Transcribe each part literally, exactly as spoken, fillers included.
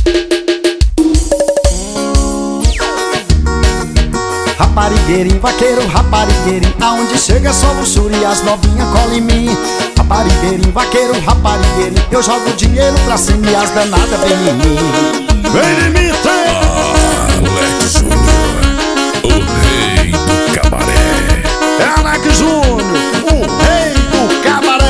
Raparigueirinho, vaqueiro, raparigueirinho, aonde chega é só luxúria e as novinhas colam em mim. Raparigueirinho, vaqueiro, raparigueirinho, eu jogo dinheiro pra cima e as danadas vem em mim. Vem em mim, tem! Alex Júnior, o rei do cabaré. É Alex Júnior, o rei do cabaré.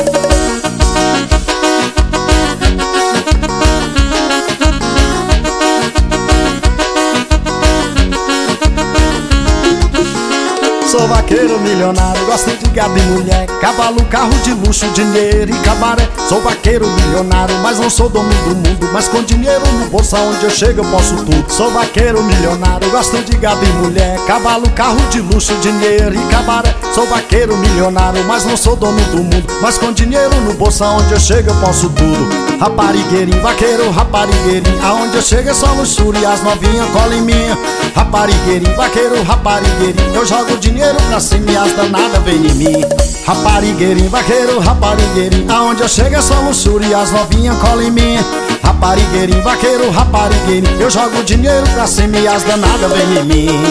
Sou vaqueiro milionário, gosto de gado e mulher, cavalo, carro de luxo, dinheiro e cabaré. Sou vaqueiro milionário, mas não sou dono do mundo, mas com dinheiro no bolso aonde eu chego eu posso tudo. Sou vaqueiro milionário, gosto de gado e mulher, cavalo, carro de luxo, dinheiro e cabaré. Sou vaqueiro milionário, mas não sou dono do mundo, mas com dinheiro no bolso aonde eu chego eu posso tudo. Raparigueirinho, vaqueiro, raparigueirinho, aonde eu chego é só luxúria e as novinhas colam em mim. Raparigueirinho, vaqueiro, raparigueirinho, eu jogo dinheiro pra cima e as danadas vem em mim. Raparigueirinho, vaqueiro, raparigueirinho, aonde eu chego é só luxúria e as novinhas colam em mim. Raparigueirinho, vaqueiro, raparigueirinho, eu jogo dinheiro pra cima e as danadas vem em mim.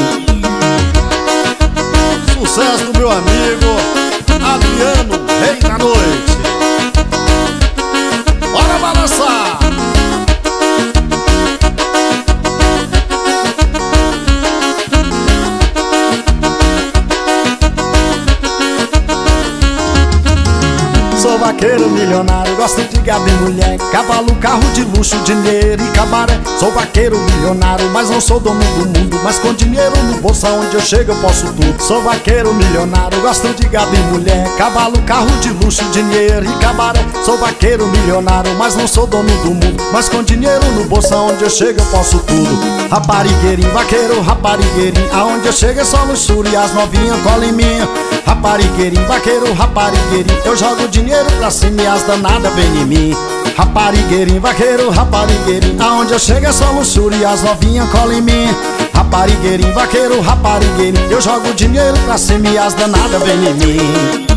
Sucesso do meu amigo Adriano, rei da noite. Bora balançar! Sou vaqueiro milionário, gosto de gado e mulher, cavalo, carro de luxo, dinheiro e cabaré. Sou vaqueiro milionário, mas não sou dono do mundo, mas com dinheiro no bolso aonde eu chego eu posso tudo. Sou vaqueiro milionário, gosto de gado e mulher, cavalo, carro de luxo, dinheiro e cabaré. Sou vaqueiro milionário, mas não sou dono do mundo, mas com dinheiro no bolso aonde eu chego eu posso tudo. Raparigueirinho, vaqueiro, raparigueirinho, aonde eu chego é só luxúria e as novinhas colam em mim. Raparigueirinho, vaqueiro, raparigueirinho, eu jogo dinheiro pra cima e as danadas vem em mim. Raparigueirinho, vaqueiro, raparigueirinho, aonde eu chego é só luxúria e as novinhas colam em mim. Raparigueirinho, vaqueiro, raparigueirinho, eu jogo dinheiro pra cima e as danadas vem em mim.